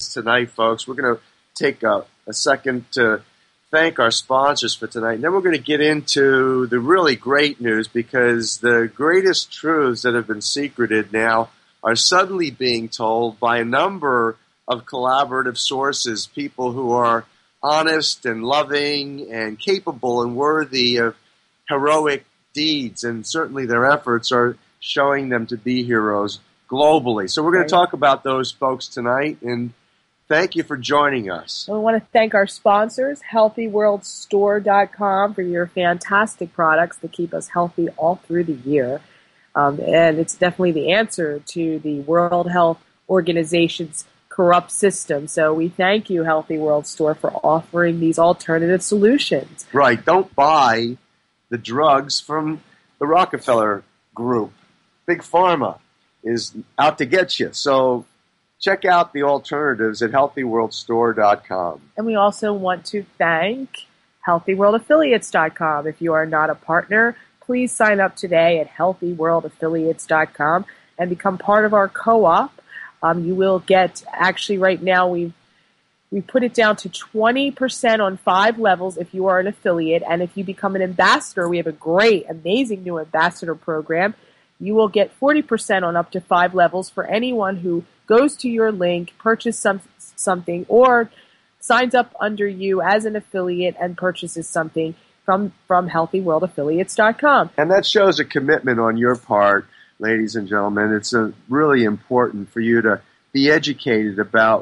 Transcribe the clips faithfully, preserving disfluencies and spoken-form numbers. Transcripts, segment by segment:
us tonight, folks. We're going to take a, a second to thank our sponsors for tonight. And then we're going to get into the really great news, because the greatest truths that have been secreted now are suddenly being told by a number of collaborative sources, people who are honest and loving and capable and worthy of heroic deeds. And certainly their efforts are showing them to be heroes globally. So we're going to talk about those folks tonight, and thank you for joining us. We want to thank our sponsors, healthy world store dot com, for your fantastic products that keep us healthy all through the year. Um, and it's definitely the answer to the World Health Organization's corrupt system. So we thank you, Healthy World Store, for offering these alternative solutions. Right. Don't buy the drugs from the Rockefeller Group. Big Pharma is out to get you. So check out the alternatives at healthy world store dot com. And we also want to thank healthy world affiliates dot com. If you are not a partner, please sign up today at healthy world affiliates dot com and become part of our co-op. Um, you will get, actually right now we've we put it down to twenty percent on five levels if you are an affiliate. And if you become an ambassador, we have a great, amazing new ambassador program. You will get forty percent on up to five levels for anyone who goes to your link, purchases some, something, or signs up under you as an affiliate and purchases something from, from healthy world affiliates dot com. And that shows a commitment on your part, ladies and gentlemen. It's a, really important for you to be educated about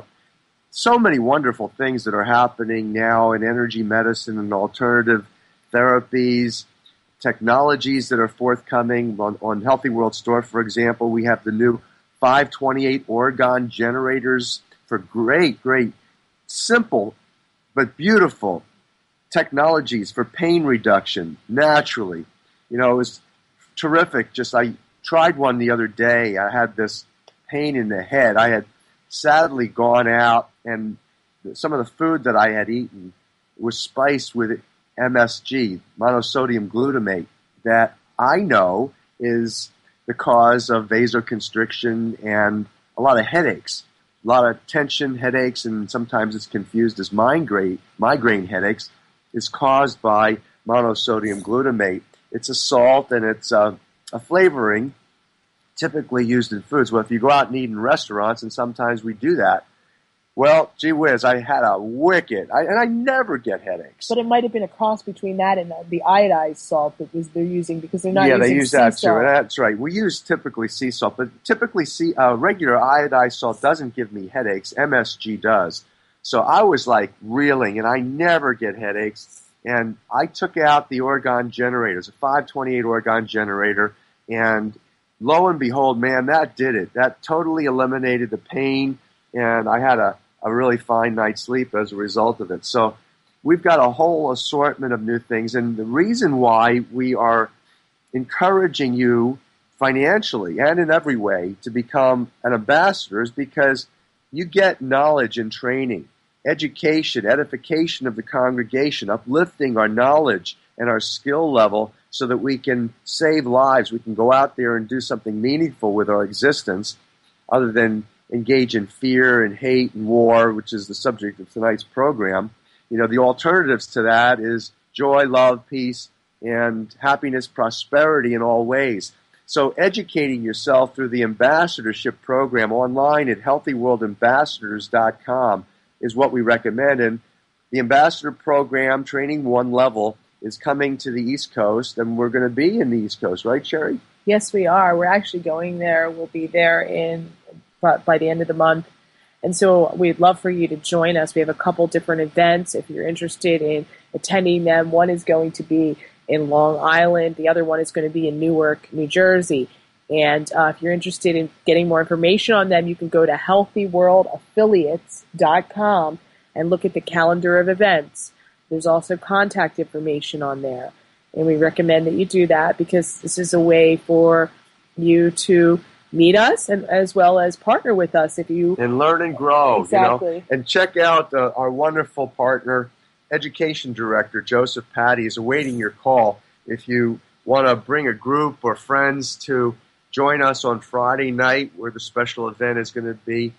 so many wonderful things that are happening now in energy medicine and alternative therapies, technologies that are forthcoming. On, on Healthy World Store, for example, we have the new five twenty-eight Orgon generators for great, great, simple but beautiful technologies for pain reduction naturally. You know, it was terrific. Just I tried one the other day. I had this pain in the head. I had sadly gone out, and some of the food that I had eaten was spiced with M S G, monosodium glutamate, that I know is the cause of vasoconstriction and a lot of headaches, a lot of tension headaches, and sometimes it's confused as migraine, migraine headaches, is caused by monosodium glutamate. It's a salt and it's a, a flavoring typically used in foods. Well, if you go out and eat in restaurants, and sometimes we do that, well, gee whiz, I had a wicked, I, and I never get headaches. But it might have been a cross between that and the iodized salt that was, they're using, because they're not yeah, using they use sea that salt. too. That's right. We use typically sea salt, but typically sea, uh, regular iodized salt doesn't give me headaches. M S G does. So I was like reeling, and I never get headaches. And I took out the Orgon generator. It's a five twenty-eight Orgon generator, and lo and behold, man, that did it. That totally eliminated the pain, and I had a a really fine night's sleep as a result of it. So we've got a whole assortment of new things. And the reason why we are encouraging you financially and in every way to become an ambassador is because you get knowledge and training, education, edification of the congregation, uplifting our knowledge and our skill level so that we can save lives. We can go out there and do something meaningful with our existence other than engage in fear and hate and war, which is the subject of tonight's program. You know, the alternatives to that is joy, love, peace, and happiness, prosperity in all ways. So educating yourself through the ambassadorship program online at healthy world ambassadors dot com is what we recommend. And the ambassador program, training one level, is coming to the East Coast, and we're going to be in the East Coast, right, Sherry? Yes, we are. We're actually going there. We'll be there in by the end of the month. And so we'd love for you to join us. We have a couple different events if you're interested in attending them. One is going to be in Long Island. The other one is going to be in Newark, New Jersey. And uh, if you're interested in getting more information on them, you can go to healthy world affiliates dot com and look at the calendar of events. There's also contact information on there. And we recommend that you do that because this is a way for you to meet us and as well as partner with us if you and learn and grow. Exactly. You know? And check out uh, our wonderful partner, Education Director Joseph Patty is awaiting your call. If you want to bring a group or friends to join us on Friday night where the special event is going to be,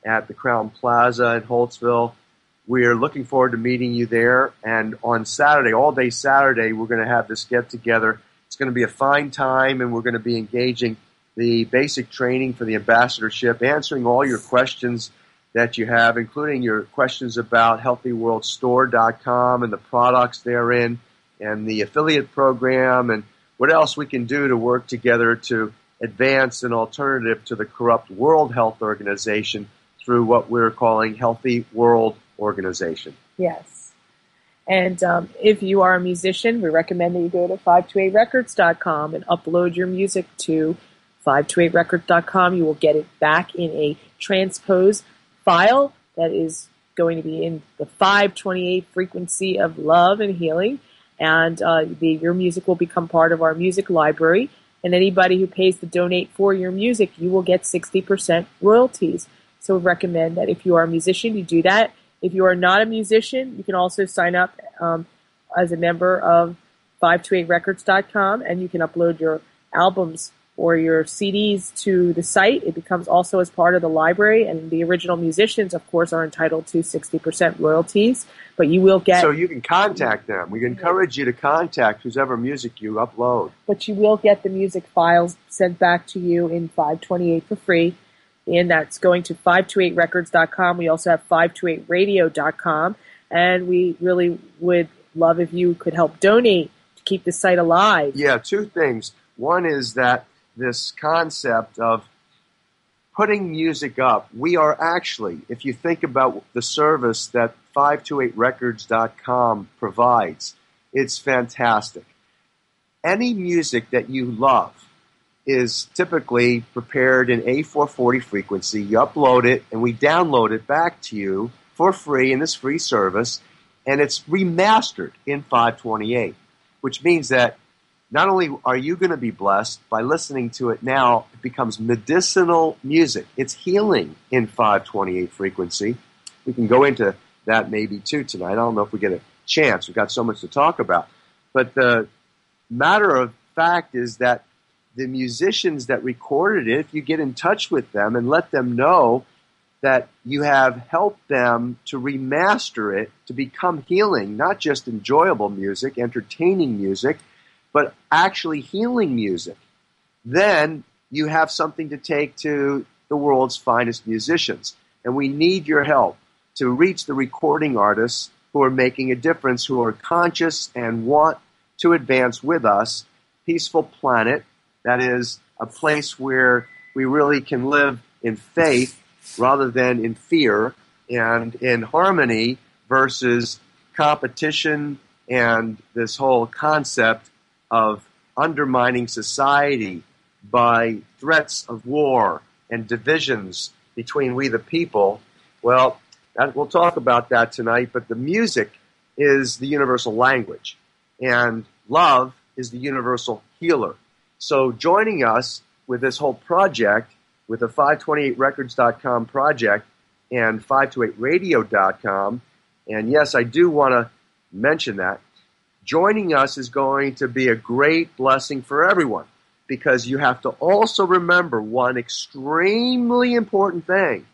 at the Crown Plaza in Holtsville. We're looking forward to meeting you there. And on Saturday, all day Saturday, we're going to have this get-together. It's going to be a fine time, and we're going to be engaging the basic training for the ambassadorship, answering all your questions that you have, including your questions about healthy world store dot com and the products therein and the affiliate program and what else we can do to work together to advance an alternative to the corrupt World Health Organization through what we're calling Healthy World Organization. Yes. And um, if you are a musician, we recommend that you go to five two eight records dot com and upload your music to five two eight records dot com. You will get it back in a transposed file that is going to be in the five twenty-eight frequency of love and healing. And uh, the, your music will become part of our music library. And anybody who pays to donate for your music, you will get sixty percent royalties. So we recommend that if you are a musician, you do that. If you are not a musician, you can also sign up um, as a member of five two eight records dot com, and you can upload your albums or your C Ds to the site. It becomes also as part of the library, and the original musicians, of course, are entitled to sixty percent royalties, but you will get... So you can contact them. We encourage you to contact whoever music you upload. But you will get the music files sent back to you in five twenty-eight for free, and that's going to five two eight records dot com. We also have five two eight radio dot com, and we really would love if you could help donate to keep the site alive. Yeah, two things. One is that this concept of putting music up, we are actually, if you think about the service that five two eight records dot com provides, it's fantastic. Any music that you love is typically prepared in A four forty frequency. You upload it, and we download it back to you for free in this free service, and it's remastered in five twenty-eight, which means that not only are you going to be blessed by listening to it now, it becomes medicinal music. It's healing in five twenty-eight frequency. We can go into that maybe too tonight. I don't know if we get a chance. We've got so much to talk about. But the matter of fact is that the musicians that recorded it, if you get in touch with them and let them know that you have helped them to remaster it to become healing, not just enjoyable music, entertaining music, but actually healing music, then you have something to take to the world's finest musicians. And we need your help to reach the recording artists who are making a difference, who are conscious and want to advance with us. Peaceful Planet, that is a place where we really can live in faith rather than in fear, and in harmony versus competition and this whole concept of undermining society by threats of war and divisions between we the people. Well, that, we'll talk about that tonight, but the music is the universal language, and love is the universal healer. So joining us with this whole project, with the five twenty-eight records dot com project and five two eight radio dot com, and yes, I do want to mention that, joining us is going to be a great blessing for everyone, because you have to also remember one extremely important thing,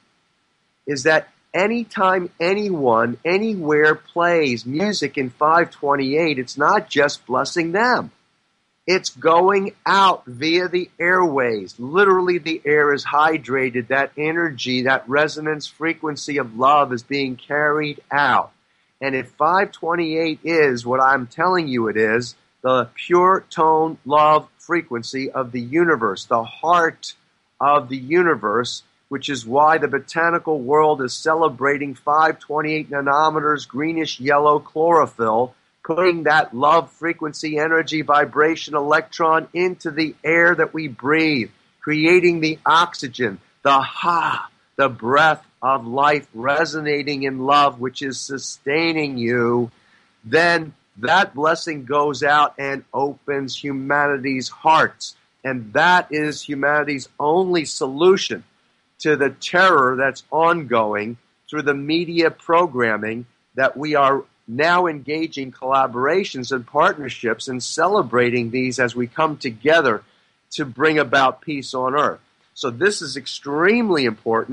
is that anytime anyone, anywhere plays music in five twenty-eight, it's not just blessing them. It's going out via the airways. Literally, the air is hydrated. That energy, that resonance frequency of love is being carried out. And if five twenty-eight is what I'm telling you it is, the pure tone love frequency of the universe, the heart of the universe, which is why the botanical world is celebrating five twenty-eight nanometers greenish yellow chlorophyll, putting that love frequency, energy, vibration, electron into the air that we breathe, creating the oxygen, the ha, the breath of life resonating in love, which is sustaining you. Then that blessing goes out and opens humanity's hearts. And that is humanity's only solution to the terror that's ongoing through the media programming that we are now engaging collaborations and partnerships and celebrating these as we come together to bring about peace on earth. So this is extremely important,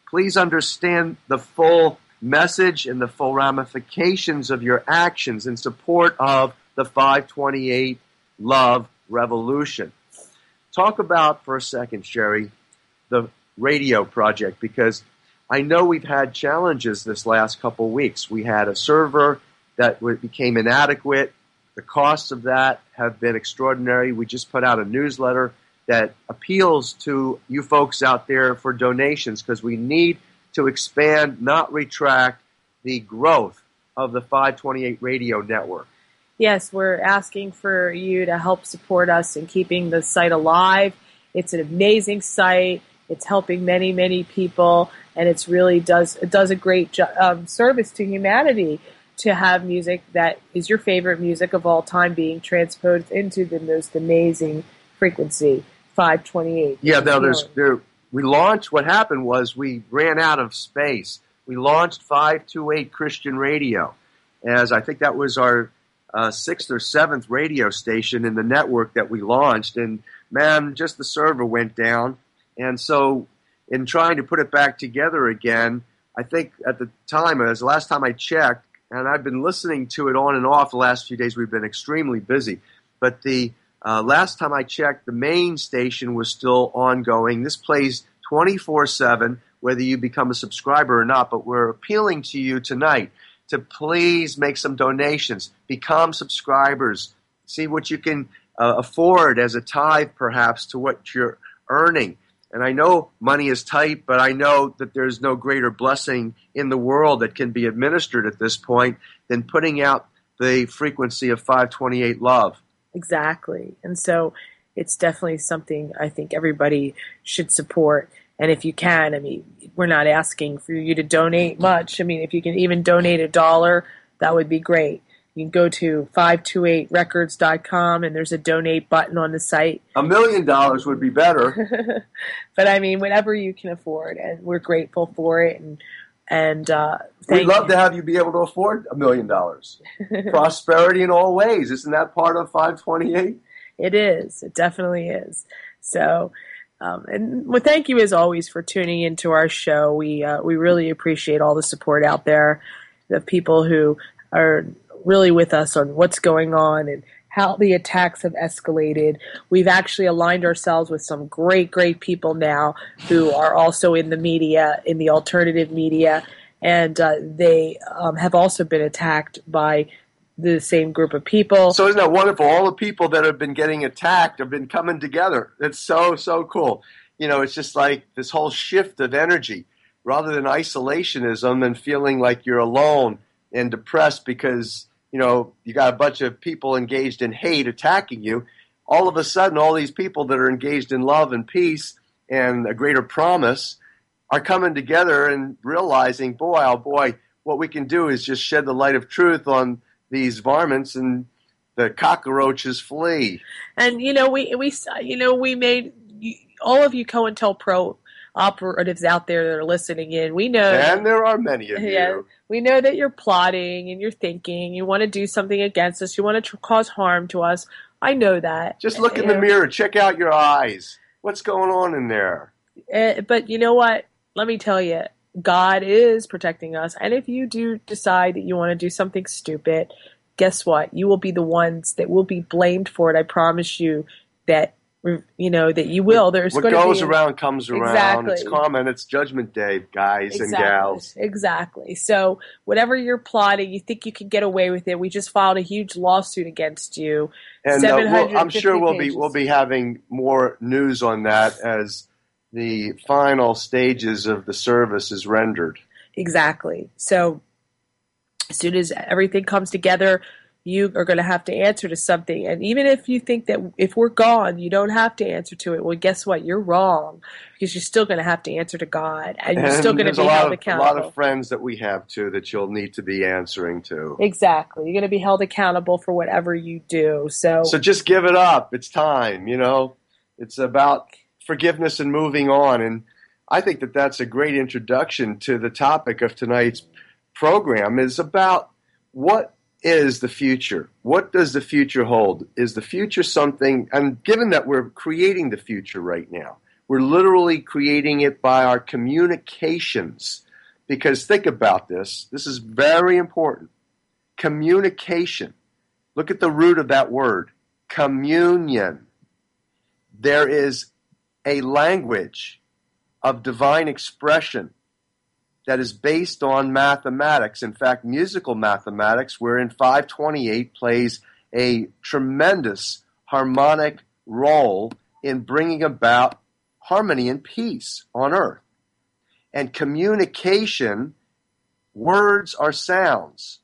please understand the full message and the full ramifications of your actions in support of the five twenty-eight Love Revolution. Talk about, for a second, Sherry, the radio project, because I know we've had challenges this last couple weeks. We had a server that became inadequate. The costs of that have been extraordinary. We just put out a newsletter that appeals to you folks out there for donations, because we need to expand, not retract, the growth of the five twenty-eight radio network. Yes, we're asking for you to help support us in keeping the site alive. It's an amazing site. It's helping many, many people, and it's really does it does a great jo- um, service to humanity to have music that is your favorite music of all time being transposed into the most amazing frequency, five twenty-eight. Yeah, now there's there. We launched. What happened was we ran out of space. We launched five twenty-eight Christian Radio, as I think that was our uh, sixth or seventh radio station in the network that we launched, and man, just the server went down. And so in trying to put it back together again, I think at the time, as the last time I checked, and I've been listening to it on and off the last few days, we've been extremely busy. But the uh, last time I checked, the main station was still ongoing. This plays twenty-four seven, whether you become a subscriber or not. But we're appealing to you tonight to please make some donations, become subscribers, see what you can uh, afford as a tithe perhaps to what you're earning. And I know money is tight, but I know that there's no greater blessing in the world that can be administered at this point than putting out the frequency of five twenty-eight Love. Exactly. And so it's definitely something I think everybody should support. And if you can, I mean, we're not asking for you to donate much. I mean, if you can even donate a dollar, that would be great. You can go to five twenty-eight records dot com, and there's a donate button on the site. A million dollars would be better. But, I mean, whatever you can afford, and we're grateful for it. And and uh, thank We'd love you. to have you be able to afford a million dollars. Prosperity in all ways. Isn't that part of five twenty-eight? It is. It definitely is. So, um, and well, thank you as always for tuning into our show. We uh, we really appreciate all the support out there, the people who are really with us on what's going on and how the attacks have escalated. We've actually aligned ourselves with some great, great people now who are also in the media, in the alternative media, and uh, they um, have also been attacked by the same group of people. So isn't that wonderful? All the people that have been getting attacked have been coming together. It's so, so cool. You know, it's just like this whole shift of energy. Rather than isolationism and feeling like you're alone and depressed because, you know, you got a bunch of people engaged in hate attacking you, all of a sudden all these people that are engaged in love and peace and a greater promise are coming together and realizing, boy, oh boy, what we can do is just shed the light of truth on these varmints and the cockroaches flee. And, you know, we, we you know, we made, all of you COINTELPRO operatives out there that are listening in, we know. And there are many of yeah, you. We know that you're plotting and you're thinking, you want to do something against us, you want to tr- cause harm to us. I know that. Just look in you the know. mirror, check out your eyes. What's going on in there? Uh, but you know what? Let me tell you, God is protecting us. And if you do decide that you want to do something stupid, guess what? You will be the ones that will be blamed for it. I promise you that, you know, that you will. There's what going to goes be around comes around. Exactly. It's karma and it's judgment day, guys exactly. and gals. Exactly. So whatever you're plotting, you think you can get away with it. We just filed a huge lawsuit against you. And uh, we'll, I'm sure we'll pages. be we'll be having more news on that as the final stages of the service is rendered. Exactly. So as soon as everything comes together, you are going to have to answer to something. And even if you think that if we're gone, you don't have to answer to it, well, guess what? You're wrong, because you're still going to have to answer to God, and you're and still going to be held of, accountable. A lot of friends that we have, too, that you'll need to be answering to. Exactly. You're going to be held accountable for whatever you do. So, so just give it up. It's time, you know. It's about forgiveness and moving on. And I think that that's a great introduction to the topic of tonight's program, is about what is the future? What does the future hold? Is the future something, and given that we're creating the future right now, We're literally creating it by our communications. Because think about this. This is very important. Communication. Look at the root of that word. Communion. There is a language of divine expression that is based on mathematics. In fact, musical mathematics, wherein five twenty-eight plays a tremendous harmonic role in bringing about harmony and peace on earth. And communication, words are sounds.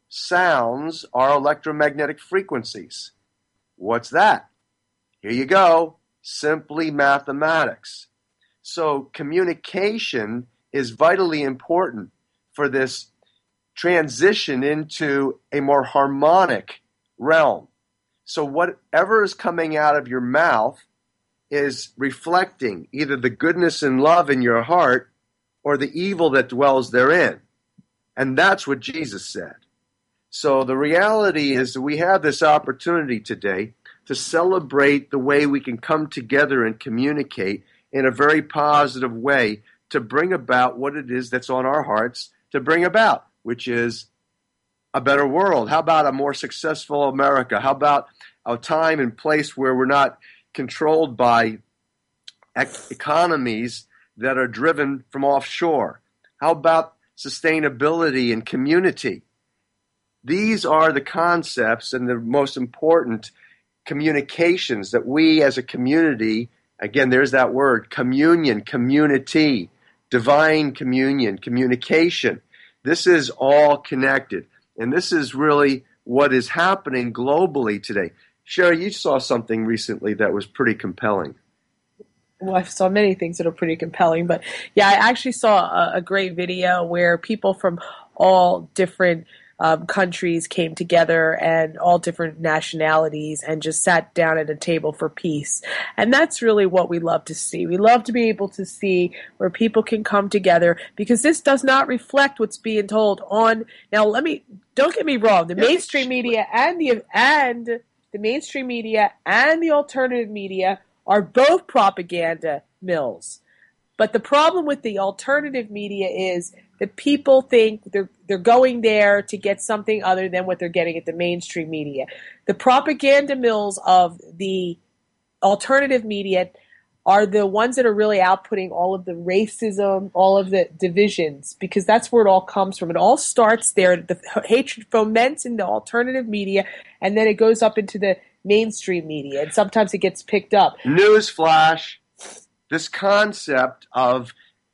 Sounds are electromagnetic frequencies. What's that? Here you go. Simply mathematics. So communication is vitally important for this transition into a more harmonic realm. So whatever is coming out of your mouth is reflecting either the goodness and love in your heart or the evil that dwells therein. And that's what Jesus said. So the reality is that we have this opportunity today to celebrate the way we can come together and communicate in a very positive way to bring about what it is that's on our hearts to bring about, which is a better world. How about a more successful America? How about a time and place where we're not controlled by ec- economies that are driven from offshore? How about sustainability and community? These are the concepts and the most important communications that we as a community, again, there's that word, communion, community, divine communion, communication. This is all connected. And this is really what is happening globally today. Sherry, you saw something recently that was pretty compelling. Well, I saw many things that are pretty compelling, but yeah, I actually saw a, a great video where people from all different um, countries came together and all different nationalities and just sat down at a table for peace. And that's really what we love to see. We love to be able to see where people can come together, because this does not reflect what's being told on. Now, let me, don't get me wrong, the mainstream media and the, and the mainstream media and the alternative media are both propaganda mills. But the problem with the alternative media is that people think they're they're going there to get something other than what they're getting at the mainstream media. The propaganda mills of the alternative media are the ones that are really outputting all of the racism, all of the divisions, because that's where it all comes from. It all starts there. The hatred foments in the alternative media, and then it goes up into the mainstream media, and sometimes it gets picked up. Newsflash, this concept of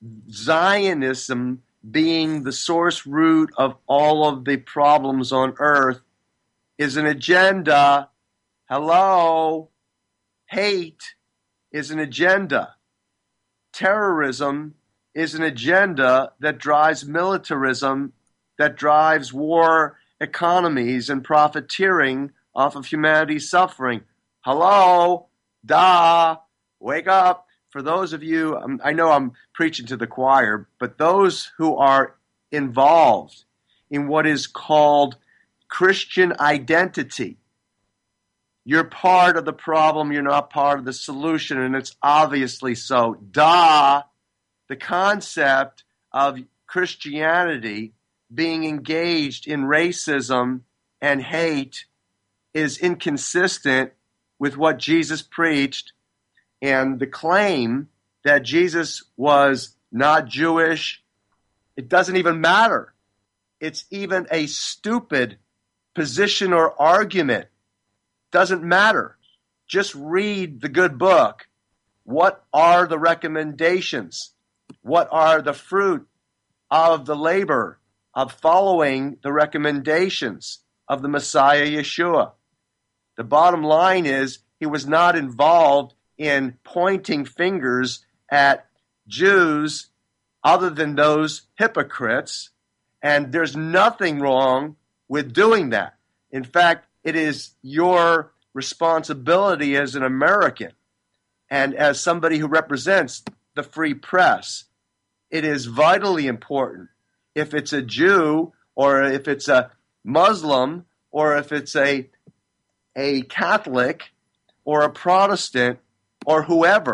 Zionism being the source root of all of the problems on earth is an agenda. Hello? Hate is an agenda. Terrorism is an agenda that drives militarism, that drives war economies and profiteering off of humanity's suffering. Hello? Da! Wake up. For those of you, um, I know I'm preaching to the choir, but those who are involved in what is called Christian identity, you're part of the problem, you're not part of the solution, and it's obviously so. Duh! The concept of Christianity being engaged in racism and hate is inconsistent with what Jesus preached, and the claim that Jesus was not Jewish, it doesn't even matter. It's even a stupid position or argument. Doesn't matter. Just read the good book. What are the recommendations? What are the fruit of the labor of following the recommendations of the Messiah Yeshua? The bottom line is he was not involved in pointing fingers at Jews other than those hypocrites, and there's nothing wrong with doing that. In fact, it is your responsibility as an American and as somebody who represents the free press. It is vitally important, if it's a Jew or if it's a Muslim or if it's a, a Catholic or a Protestant or whoever,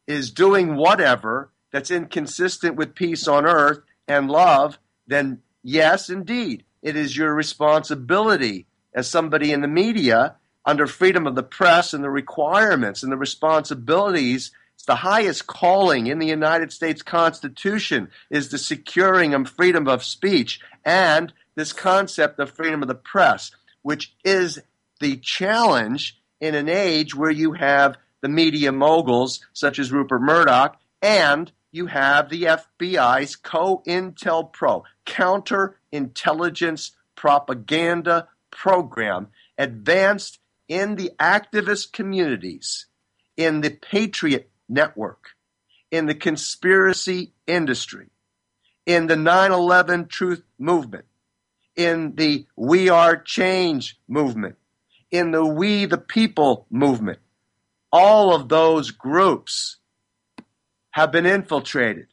is doing whatever that's inconsistent with peace on earth and love, then yes, indeed, it is your responsibility as somebody in the media under freedom of the press and the requirements and the responsibilities. It's the highest calling in the United States Constitution is the securing of freedom of speech and this concept of freedom of the press, which is the challenge in an age where you have the media moguls such as Rupert Murdoch and you have the F B I's COINTELPRO, Counterintelligence Propaganda Program, advanced in the activist communities, in the Patriot Network, in the conspiracy industry, in the nine eleven Truth Movement, in the We Are Change movement, in the We the People movement. All of those groups have been infiltrated.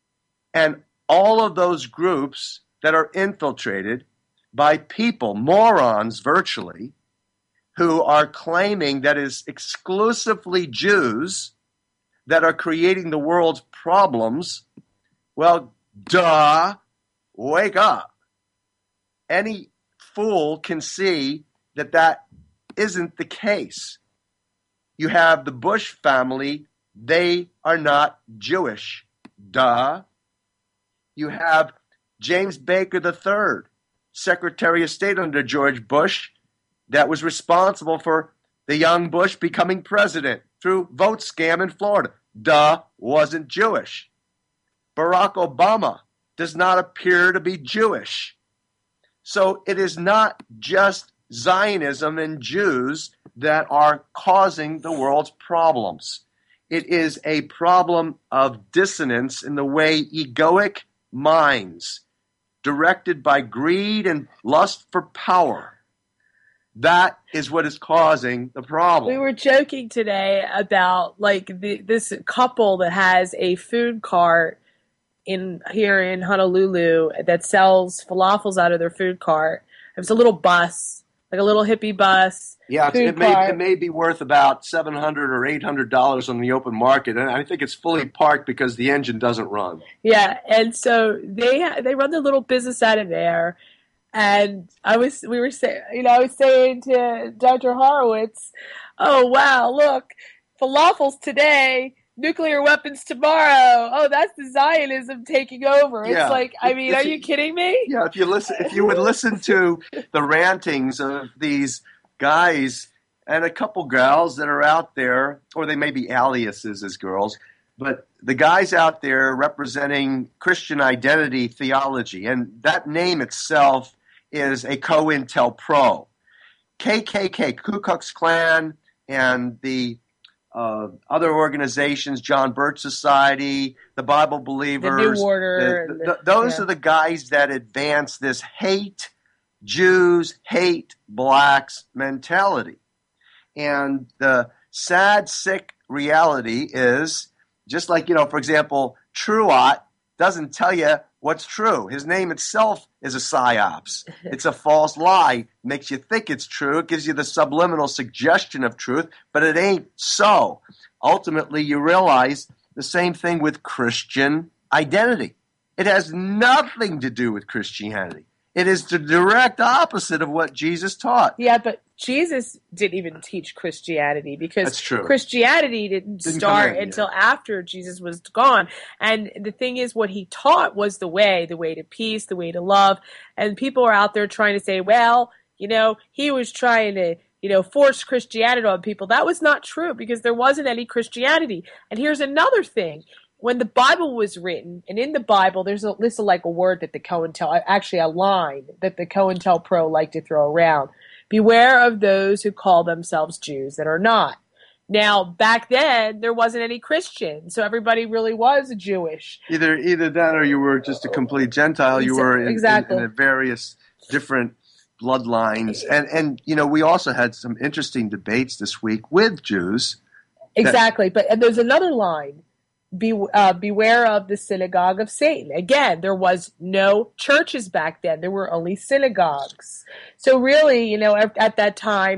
And all of those groups that are infiltrated by people, morons virtually, who are claiming that it is exclusively Jews that are creating the world's problems, well, duh, wake up. Any fool can see that that isn't the case. You have the Bush family, they are not Jewish, duh. You have James Baker the third, Secretary of State under George Bush, that was responsible for the young Bush becoming president through vote scam in Florida. Duh, wasn't Jewish. Barack Obama does not appear to be Jewish. So it is not just Zionism and Jews that are causing the world's problems. It is a problem of dissonance in the way egoic minds, directed by greed and lust for power, that is what is causing the problem. We were joking today about like the, this couple that has a food cart in here in Honolulu that sells falafels out of their food cart. It was a little bus, like a little hippie bus. Yeah, it may, it may be worth about seven hundred dollars or eight hundred dollars on the open market, and I think it's fully parked because the engine doesn't run. Yeah, and so they they run their little business out of there. And I was, we were saying, you know, I was saying to Doctor Horowitz, oh, wow, look, falafels today, nuclear weapons tomorrow. Oh, that's the Zionism taking over. Yeah. It's like, I mean, if are you, you kidding me? Yeah, if you listen, if you would listen to the rantings of these guys and a couple gals that are out there, or they may be aliases as girls, but the guys out there representing Christian identity theology, and that name itself is a COINTELPRO. K K K, Ku Klux Klan, and the uh, other organizations, John Birch Society, the Bible Believers. The New Order. The, the, the, those yeah. are the guys that advance this hate Jews, hate blacks mentality. And the sad, sick reality is, just like, you know, for example, Truott doesn't tell you what's true. His name itself is a psyops. It's a false lie. Makes you think it's true. It gives you the subliminal suggestion of truth, but it ain't so. Ultimately, you realize the same thing with Christian identity. It has nothing to do with Christianity. It is the direct opposite of what Jesus taught. Yeah, but Jesus didn't even teach Christianity because That's true. Christianity didn't, didn't start in, until yeah. after Jesus was gone. And the thing is, what he taught was the way, the way to peace, the way to love. And people are out there trying to say, well, you know, he was trying to, you know, force Christianity on people. That was not true because there wasn't any Christianity. And here's another thing. When the Bible was written, and in the Bible, there's a this is like a word that the COINTEL, actually a line that the COINTELPRO like to throw around. Beware of those who call themselves Jews that are not. Now, back then, there wasn't any Christian, so everybody really was Jewish. Either either that or you were just a complete Gentile. You were in, exactly. in, in various different bloodlines. And, and, you know, we also had some interesting debates this week with Jews. Exactly, that- but and there's another line. Be, uh, beware of the synagogue of Satan. Again, there was no churches back then. There were only synagogues. So really, you know, at, at that time,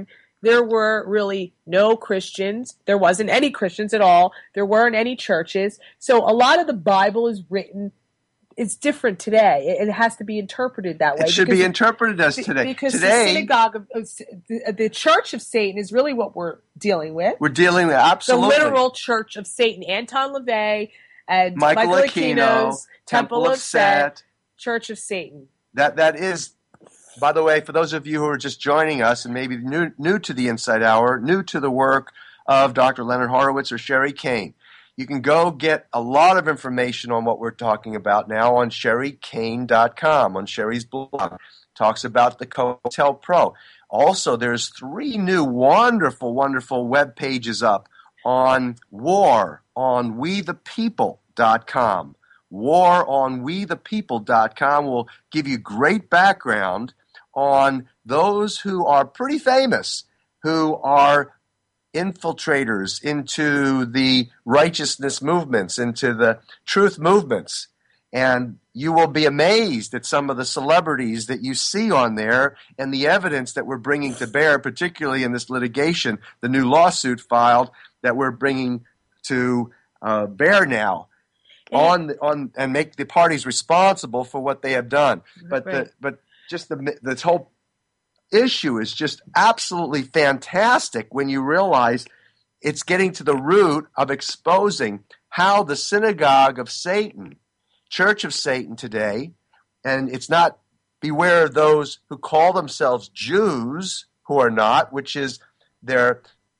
there were really no Christians. There wasn't any Christians at all. There weren't any churches. So a lot of the Bible is written, it's different today. It, it has to be interpreted that way. It should because, be interpreted as today. Because today, the synagogue, of, of the, the Church of Satan is really what we're dealing with. We're dealing with, absolutely. The literal Church of Satan. Anton LaVey and Michael, Michael Aquino, Aquino's Temple, Temple of Set, Set, Church of Satan. That That is... By the way, for those of you who are just joining us and maybe new new to the Insight Hour, new to the work of Doctor Leonard Horowitz or Sherry Kane, you can go get a lot of information on what we're talking about now on sherry kane dot com, on Sherry's blog. Talks about the COINTELPRO. Also, there's three new wonderful, wonderful web pages up on war on we the people dot com. war on we the people dot com will give you great background on those who are pretty famous, who are infiltrators into the righteousness movements, into the truth movements. And you will be amazed at some of the celebrities that you see on there and the evidence that we're bringing to bear, particularly in this litigation, the new lawsuit filed that we're bringing to uh, bear now. On on and make the parties responsible for what they have done, but right. the but just the this whole issue is just absolutely fantastic when you realize it's getting to the root of exposing how the synagogue of Satan, Church of Satan today, and it's not beware of those who call themselves Jews who are not, which is their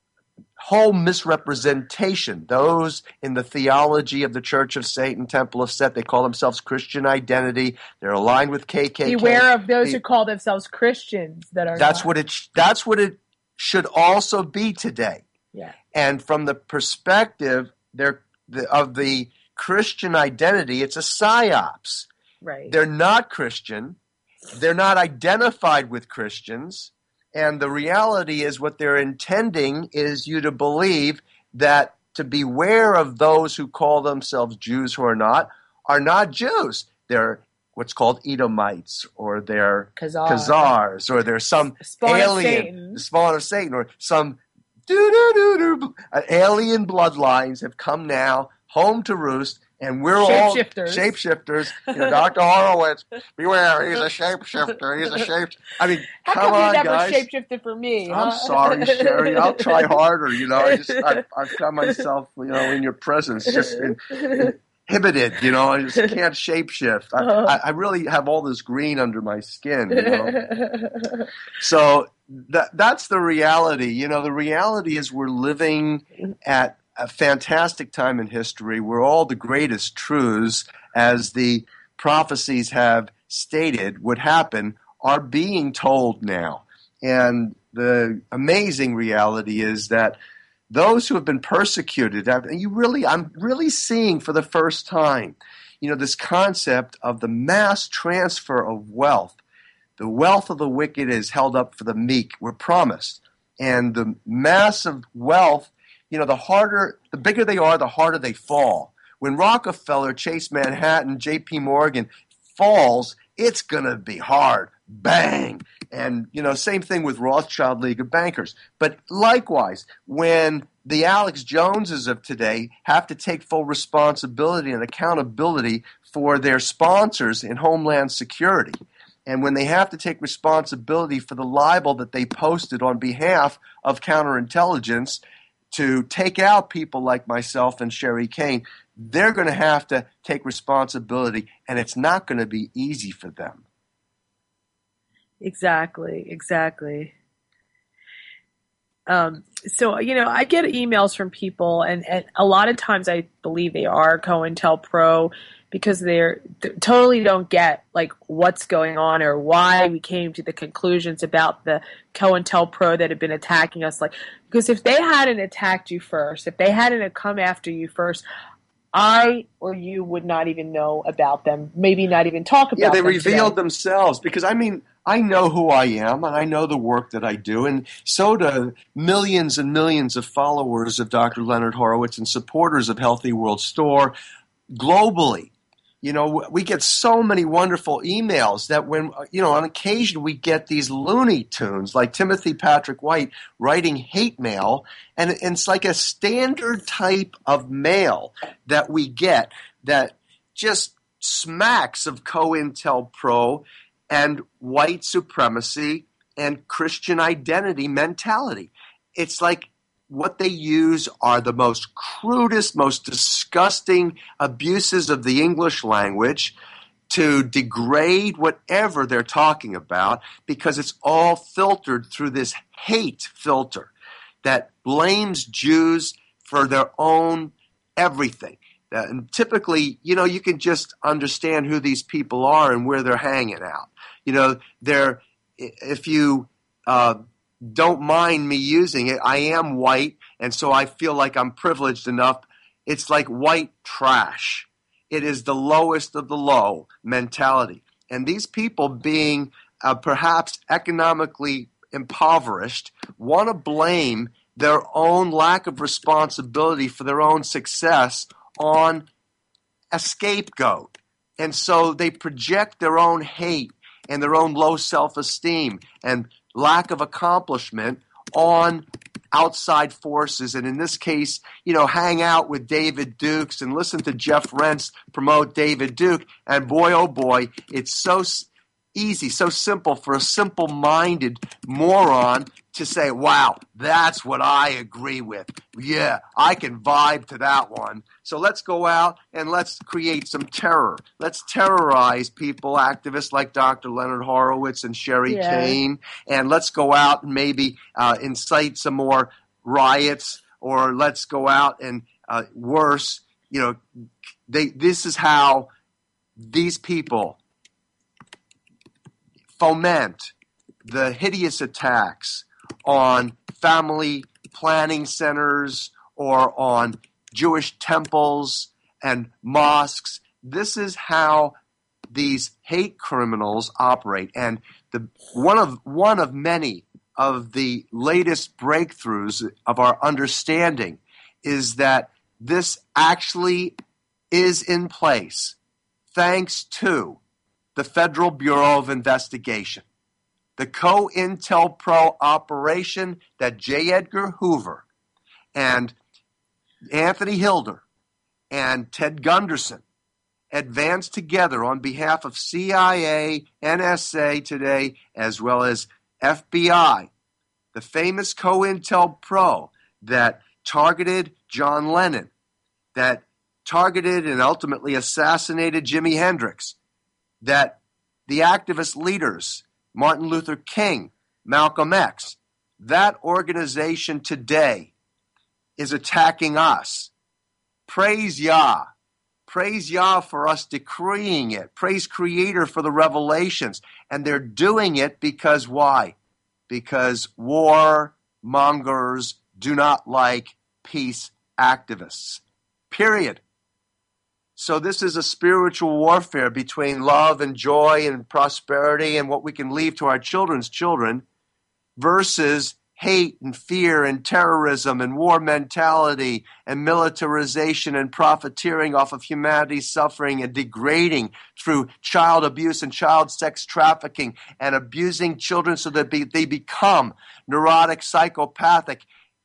whole misrepresentation. Those in the theology of the Church of Satan, Temple of Set, they call themselves Christian identity. They're aligned with K K K. Beware of those who call themselves Christians that are That's not. what it. That's what it should also be today. Yeah. And from the perspective there the, of the Christian identity, it's a psyops. Right. They're not Christian. They're not identified with Christians. And the reality is what they're intending is you to believe that to beware of those who call themselves Jews who are not, are not Jews. They're what's called Edomites, or they're Khazars, Khazars or they're some spawn alien, the spawn of Satan, or some doo-doo-doo-doo, uh, alien bloodlines have come now home to roost. And we're all shapeshifters. Shapeshifters. You know, Doctor Horowitz, beware, he's a shapeshifter. He's a shape. I mean, How come, come on, you never guys. shapeshifted for me? I'm huh? sorry, Sherry. I'll try harder. You know, I just I, I've found myself, you know, in your presence, just in, inhibited. You know, I just can't shapeshift. I, Uh-huh. I, I really have all this green under my skin. You know, so that that's the reality. You know, the reality is we're living at a fantastic time in history where all the greatest truths, as the prophecies have stated would happen, are being told now. And the amazing reality is that those who have been persecuted, and you really, I'm really seeing for the first time, you know, this concept of the mass transfer of wealth. The wealth of the wicked is held up for the meek, we're promised. And the massive wealth, you know, the harder, the bigger they are, the harder they fall. When Rockefeller, Chase Manhattan, J P Morgan falls, it's going to be hard. Bang! And, you know, same thing with Rothschild League of Bankers. But likewise, when the Alex Joneses of today have to take full responsibility and accountability for their sponsors in Homeland Security, and when they have to take responsibility for the libel that they posted on behalf of counterintelligence to take out people like myself and Sherry Kane, they're going to have to take responsibility, and it's not going to be easy for them. Exactly, exactly. Um, so, you know, I get emails from people, and, and a lot of times I believe they are COINTELPRO because they're, they totally don't get, like, what's going on or why we came to the conclusions about the COINTELPRO that have been attacking us. Like, because if they hadn't attacked you first, if they hadn't come after you first, I or you would not even know about them, maybe not even talk about them. Yeah, they them revealed today. themselves because, I mean, I know who I am and I know the work that I do, and so do millions and millions of followers of Doctor Leonard Horowitz and supporters of Healthy World Store globally. You know, we get so many wonderful emails that when, you know, on occasion we get these Looney Tunes like Timothy Patrick White writing hate mail, and it's like a standard type of mail that we get that just smacks of COINTELPRO and white supremacy and Christian identity mentality. It's like what they use are the most crudest, most disgusting abuses of the English language to degrade whatever they're talking about, because it's all filtered through this hate filter that blames Jews for their own everything. And typically, you know, you can just understand who these people are and where they're hanging out. You know, they're, if you uh, don't mind me using it, I am white, and so I feel like I'm privileged enough. It's like white trash. It is the lowest of the low mentality. And these people, being uh, perhaps economically impoverished, want to blame their own lack of responsibility for their own success on a scapegoat. And so they project their own hate and their own low self-esteem and lack of accomplishment on outside forces. And in this case, you know, hang out with David Dukes and listen to Jeff Rentz promote David Duke. And boy, oh boy, it's so easy, so simple for a simple-minded moron to say, wow, that's what I agree with. Yeah, I can vibe to that one. So let's go out and let's create some terror. Let's terrorize people, activists like Doctor Leonard Horowitz and Sherry Yeah. Kane, and let's go out and maybe uh, incite some more riots, or let's go out and uh, worse, you know, they. This is how these people foment the hideous attacks on family planning centers or on Jewish temples and mosques. This is how these hate criminals operate. And the one of one of many of the latest breakthroughs of our understanding is that this actually is in place thanks to the Federal Bureau of Investigation, the COINTELPRO operation that J. Edgar Hoover and Anthony Hilder and Ted Gunderson advanced together on behalf of C I A, N S A today, as well as F B I, the famous COINTELPRO that targeted John Lennon, that targeted and ultimately assassinated Jimi Hendrix, that the activist leaders, Martin Luther King, Malcolm X, that organization today is attacking us. Praise Yah. Praise Yah for us decreeing it. Praise Creator for the revelations. And they're doing it because why? Because war mongers do not like peace activists. Period. So this is a spiritual warfare between love and joy and prosperity and what we can leave to our children's children versus hate and fear and terrorism and war mentality and militarization and profiteering off of humanity's suffering and degrading through child abuse and child sex trafficking and abusing children so that be, they become neurotic, psychopathic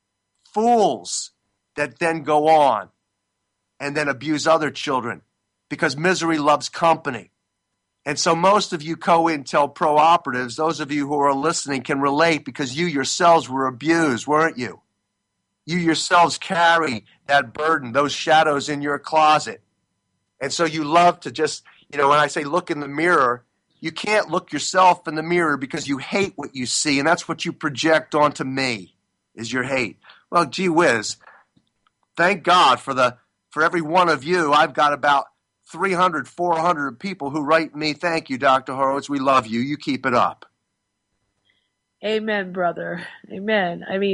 fools that then go on and then abuse other children because misery loves company. And so most of you COINTELPRO operatives, those of you who are listening, can relate because you yourselves were abused, weren't you? You yourselves carry that burden, those shadows in your closet. And so you love to just, you know, when I say look in the mirror, you can't look yourself in the mirror because you hate what you see, and that's what you project onto me, is your hate. Well, gee whiz, thank God for the for every one of you, I've got about three hundred, four hundred people who write me, thank you, Doctor Horowitz, we love you, you keep it up. Amen, brother. Amen. I mean,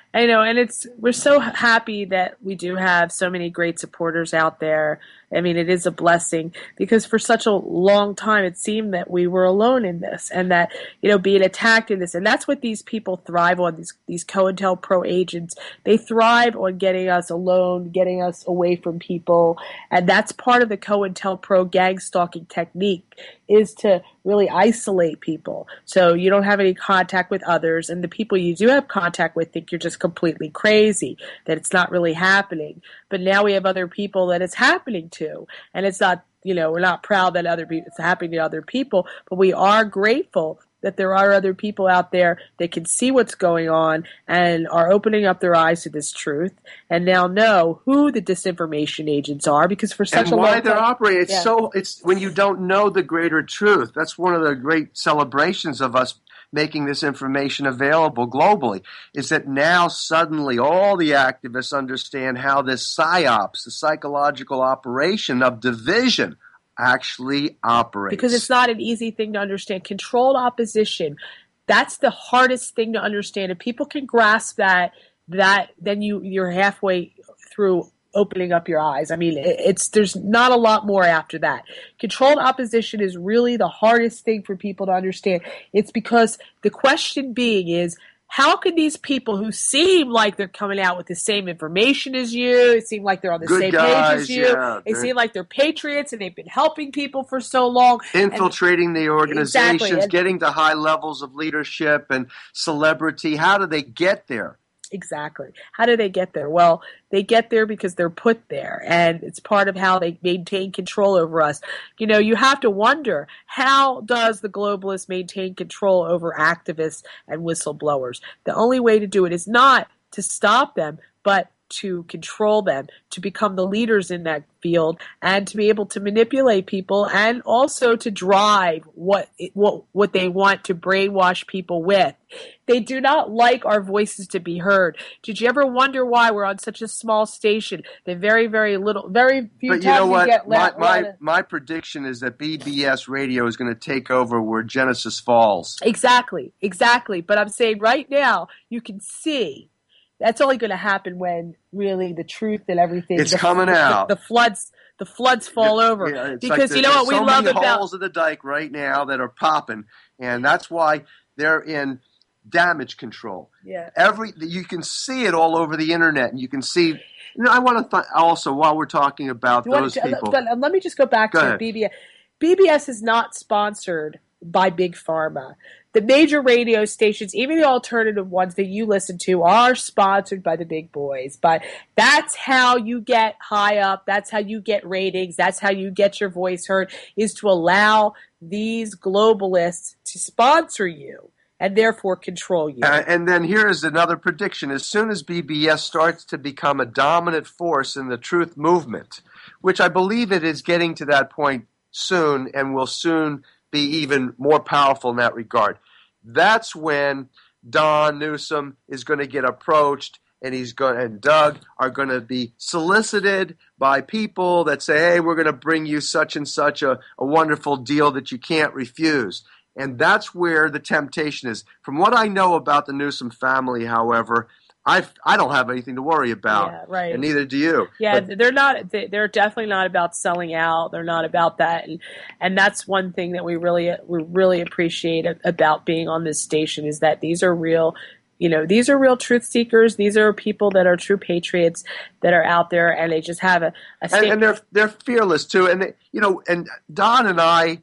I know, and it's we're so happy that we do have so many great supporters out there. I mean, it is a blessing because for such a long time it seemed that we were alone in this and that, you know, being attacked in this. And that's what these people thrive on, these these COINTELPRO agents. They thrive on getting us alone, getting us away from people. And that's part of the COINTELPRO gang stalking technique, is to really isolate people so you don't have any contact with others. And the people you do have contact with think you're just completely crazy, that it's not really happening. But now we have other people that it's happening to. And it's not, you know, we're not proud that other people, it's happening to other people, but we are grateful that there are other people out there that can see what's going on and are opening up their eyes to this truth and now know who the disinformation agents are, because for such and a long time... why they're operating. It's yeah. so, it's when you don't know the greater truth. That's one of the great celebrations of us making this information available globally, is that now suddenly all the activists understand how this psyops, the psychological operation of division, actually operates. Because it's not an easy thing to understand. Controlled opposition, that's the hardest thing to understand. If people can grasp that, that then you, you're halfway through opening up your eyes. I mean, it's there's not a lot more after that. Controlled opposition is really the hardest thing for people to understand. It's because the question being is, how can these people who seem like they're coming out with the same information as you, it seem like they're on the Good same guys, page as you, yeah, they seem like they're patriots and they've been helping people for so long. Infiltrating and, the organizations, exactly, and, getting to high levels of leadership and celebrity. How do they get there? Exactly. How do they get there? Well, they get there because they're put there, and it's part of how they maintain control over us. You know, you have to wonder, how does the globalists maintain control over activists and whistleblowers? The only way to do it is not to stop them, but to control them, to become the leaders in that field, and to be able to manipulate people, and also to drive what what what they want to brainwash people with. They do not like our voices to be heard. Did you ever wonder why we're on such a small station? They very, very little, very few but times you know what? you get my, la- my, la- my prediction is that B B S radio is going to take over where Genesis falls. Exactly, exactly. But I'm saying right now, you can see that's only going to happen when really the truth and everything it's the, coming the, out. The, the floods, the floods fall yeah, over yeah, because like you know what we so love many about holes in the dike right now that are popping, and that's why they're in damage control. Yeah, every you can see it all over the internet, and you can see. You know, I want to th- also while we're talking about you those to, people. But let me just go back go to ahead. B B S. B B S is not sponsored by Big Pharma. The major radio stations, even the alternative ones that you listen to, are sponsored by the big boys. But that's how you get high up. That's how you get ratings. That's how you get your voice heard, is to allow these globalists to sponsor you and therefore control you. Uh, and then here is another prediction. As soon as B B S starts to become a dominant force in the truth movement, which I believe it is getting to that point soon and will soon be even more powerful in that regard. That's when Don Newsom is going to get approached, and he's going and Doug are going to be solicited by people that say, "Hey, we're going to bring you such and such a, a wonderful deal that you can't refuse." And that's where the temptation is. From what I know about the Newsom family, however, I I don't have anything to worry about, yeah, right. And neither do you. Yeah, but, they're not. They're definitely not about selling out. They're not about that, and and that's one thing that we really we really appreciate about being on this station, is that these are real. You know, these are real truth seekers. These are people that are true patriots that are out there, and they just have a. a and, and they're they're fearless too, and they, you know, and Don and I,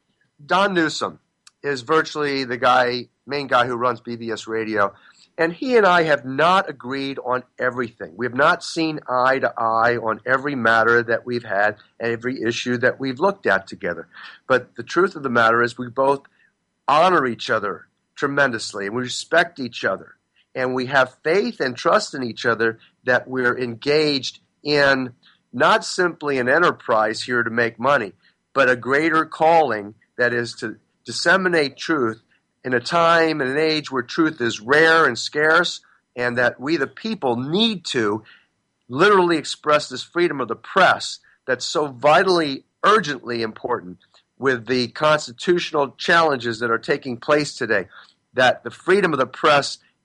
Don Newsom is virtually the guy, main guy who runs B B S Radio. And he and I have not agreed on everything. We have not seen eye to eye on every matter that we've had, every issue that we've looked at together. But the truth of the matter is we both honor each other tremendously, and we respect each other. And we have faith and trust in each other that we're engaged in not simply an enterprise here to make money, but a greater calling that is to disseminate truth in a time and an age where truth is rare and scarce, and that we the people need to literally express this freedom of the press that's so vitally, urgently important with the constitutional challenges that are taking place today, that the freedom of the press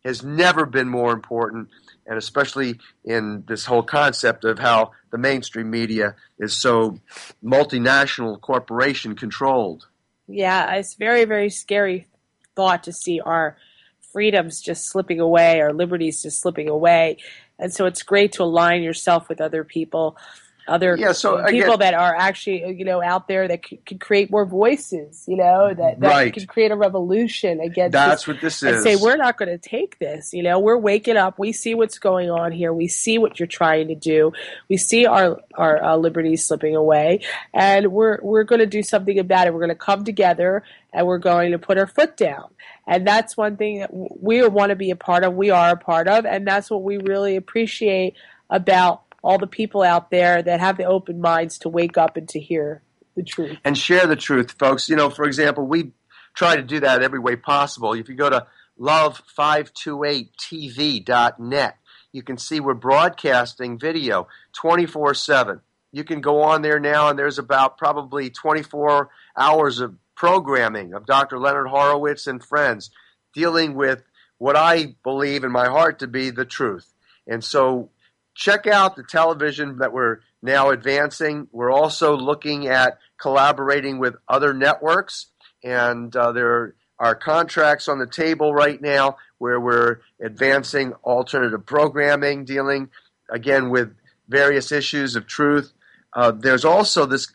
has never been more important, and especially in this whole concept of how the mainstream media is so multinational corporation controlled. Yeah, it's very, very scary thought to see our freedoms just slipping away, our liberties just slipping away. And so it's great to align yourself with other people, other yeah, so people again, that are actually, you know, out there that c- can create more voices, you know, that, that right. can create a revolution against That's this, what this and is. say, we're not going to take this, you know, we're waking up, we see what's going on here, we see what you're trying to do, we see our, our uh, liberties slipping away, and we're, we're going to do something about it. We're going to come together, and we're going to put our foot down. And that's one thing that we want to be a part of, we are a part of, and that's what we really appreciate about all the people out there that have the open minds to wake up and to hear the truth. And share the truth, folks. You know, for example, we try to do that every way possible. If you go to love five two eight T V dot net, you can see we're broadcasting video twenty-four seven. You can go on there now, and there's about probably twenty-four hours of programming of Doctor Leonard Horowitz and friends dealing with what I believe in my heart to be the truth. And so check out the television that we're now advancing. We're also looking at collaborating with other networks, and uh, there are contracts on the table right now where we're advancing alternative programming, dealing, again, with various issues of truth. Uh, there's also this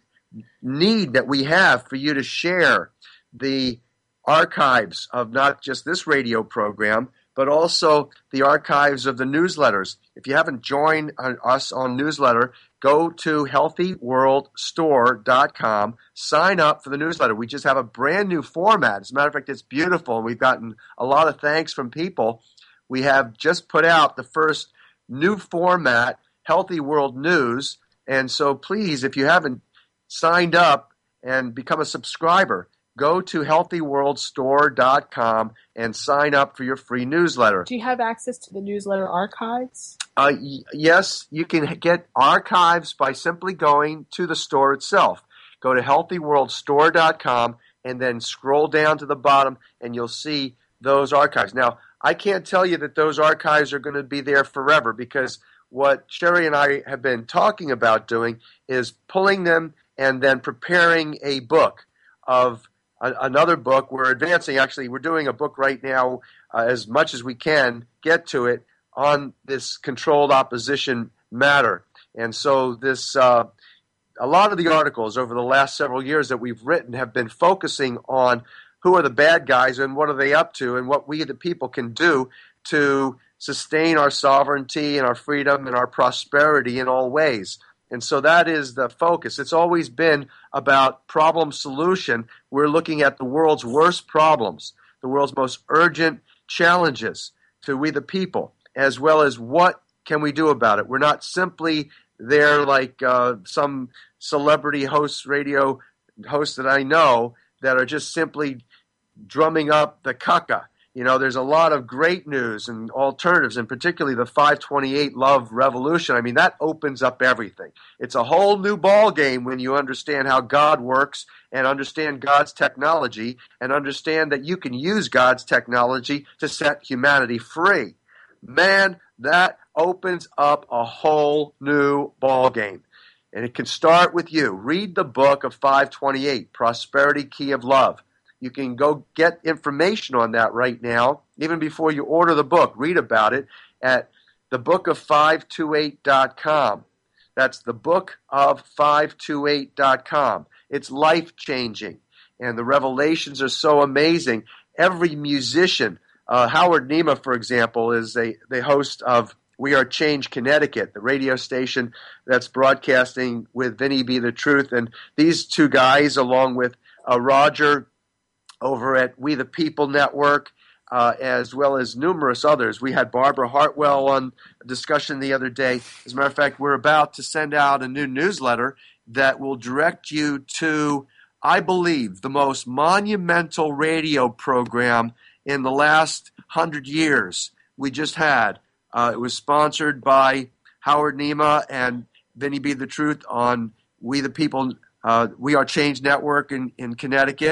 need that we have for you to share the archives of not just this radio program, but also the archives of the newsletters. If you haven't joined us on newsletter, go to healthy world store dot com, sign up for the newsletter. We just have a brand new format. As a matter of fact, it's beautiful, and we've gotten a lot of thanks from people. We have just put out the first new format, Healthy World News, and so please, if you haven't signed up and become a subscriber, go to healthy world store dot com and sign up for your free newsletter. Do you have access to the newsletter archives? Uh, y- yes, you can get archives by simply going to the store itself. Go to healthy world store dot com and then scroll down to the bottom, and you'll see those archives. Now, I can't tell you that those archives are going to be there forever, because what Sherry and I have been talking about doing is pulling them and then preparing a book of another book. We're advancing, actually, we're doing a book right now, uh, as much as we can get to it, on this controlled opposition matter. And so this, uh, a lot of the articles over the last several years that we've written have been focusing on who are the bad guys and what are they up to, and what we the people can do to sustain our sovereignty and our freedom and our prosperity in all ways. And so that is the focus. It's always been about problem solution. We're looking at the world's worst problems, the world's most urgent challenges to we the people, as well as what can we do about it. We're not simply there like uh, some celebrity hosts, radio hosts that I know, that are just simply drumming up the caca. You know, there's a lot of great news and alternatives, and particularly the five twenty-eight Love Revolution. I mean, that opens up everything. It's a whole new ball game when you understand how God works and understand God's technology and understand that you can use God's technology to set humanity free. Man, that opens up a whole new ball game. And it can start with you. Read the book of five twenty-eight, Prosperity Key of Love. You can go get information on that right now, even before you order the book. Read about it at the book of five twenty-eight dot com. That's the book of five twenty-eight dot com. It's life-changing, and the revelations are so amazing. Every musician, uh, Howard Nema, for example, is a the host of We Are Change Connecticut, the radio station that's broadcasting with Vinny Be the Truth. And these two guys, along with uh, Roger over at We the People Network, uh, as well as numerous others. We had Barbara Hartwell on a discussion the other day. As a matter of fact, we're about to send out a new newsletter that will direct you to, I believe, the most monumental radio program in the last hundred years we just had. Uh, it was sponsored by Howard Nema and Vinny Be the Truth on We the People, uh, We Are Change Network in, in Connecticut.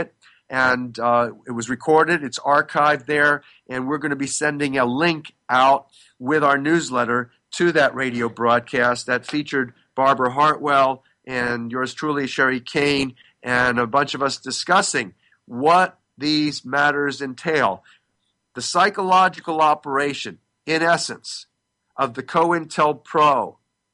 and uh, it was recorded. It's archived there, and we're going to be sending a link out with our newsletter to that radio broadcast that featured Barbara Hartwell and yours truly, Sherry Kane, and a bunch of us discussing what these matters entail. The psychological operation, in essence, of the COINTELPRO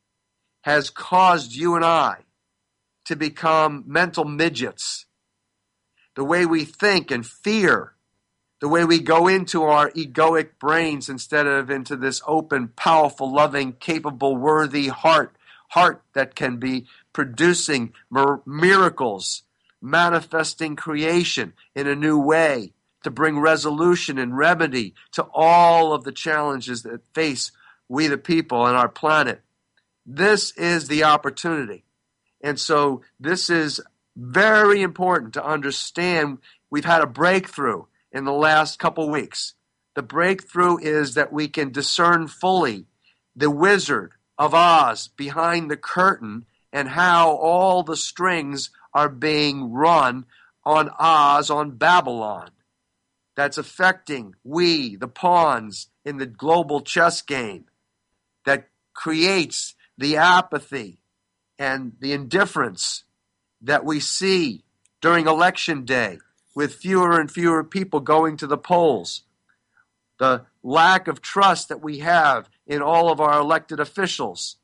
has caused you and I to become mental midgets. The way we think and fear, the way we go into our egoic brains instead of into this open, powerful, loving, capable, worthy heart, heart that can be producing mir- miracles, manifesting creation in a new way to bring resolution and remedy to all of the challenges that face we the people on our planet. This is the opportunity. And so this is very important to understand. We've had a breakthrough in the last couple weeks. The breakthrough is that we can discern fully the Wizard of Oz behind the curtain and how all the strings are being run on Oz, on Babylon. That's affecting we, the pawns in the global chess game, that creates the apathy and the indifference that we see during election day with fewer and fewer people going to the polls. The lack of trust that we have in all of our elected officials.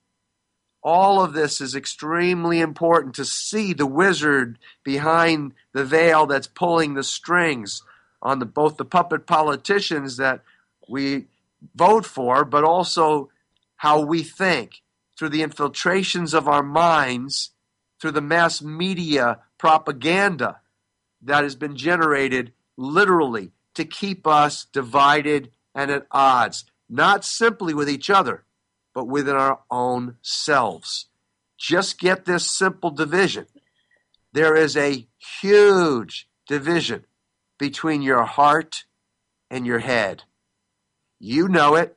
All of this is extremely important to see the wizard behind the veil that's pulling the strings on the, both the puppet politicians that we vote for, but also how we think through the infiltrations of our minds, through the mass media propaganda that has been generated literally to keep us divided and at odds, not simply with each other, but within our own selves. Just get this simple division. There is a huge division between your heart and your head. You know it.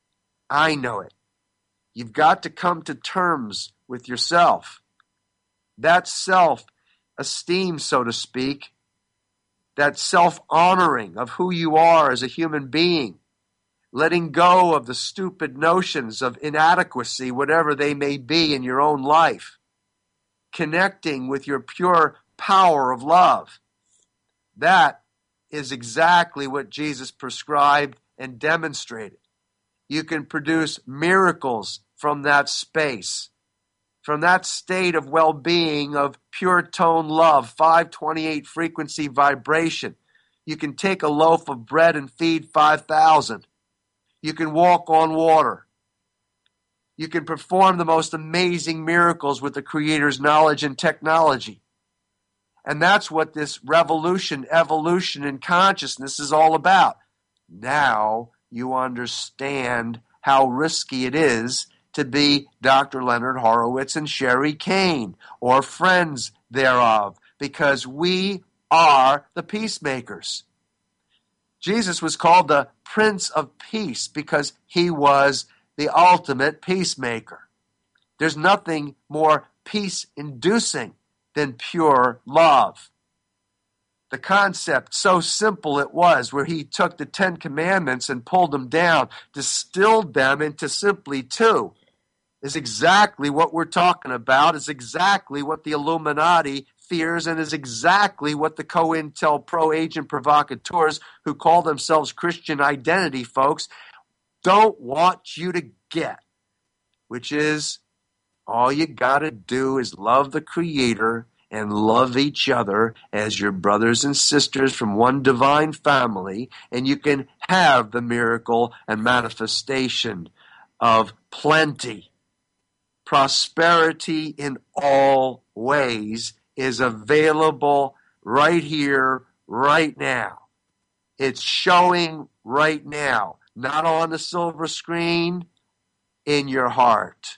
I know it. You've got to come to terms with yourself. That self-esteem, so to speak, that self-honoring of who you are as a human being, letting go of the stupid notions of inadequacy, whatever they may be in your own life, connecting with your pure power of love. That is exactly what Jesus prescribed and demonstrated. You can produce miracles from that space, from that state of well-being, of pure tone love, five twenty-eight frequency vibration. You can take a loaf of bread and feed five thousand. You can walk on water. You can perform the most amazing miracles with the Creator's knowledge and technology. And that's what this revolution, evolution in consciousness is all about. Now you understand how risky it is to be Doctor Leonard Horowitz and Sherry Kane, or friends thereof, because we are the peacemakers. Jesus was called the Prince of Peace because he was the ultimate peacemaker. There's nothing more peace-inducing than pure love. The concept, so simple it was, where he took the Ten Commandments and pulled them down, distilled them into simply two, is exactly what we're talking about, is exactly what the Illuminati fears, and is exactly what the COINTELPRO agent provocateurs, who call themselves Christian identity folks, don't want you to get, which is all you got to do is love the Creator and love each other as your brothers and sisters from one divine family, and you can have the miracle and manifestation of plenty. Prosperity in all ways is available right here, right now. It's showing right now, not on the silver screen, in your heart.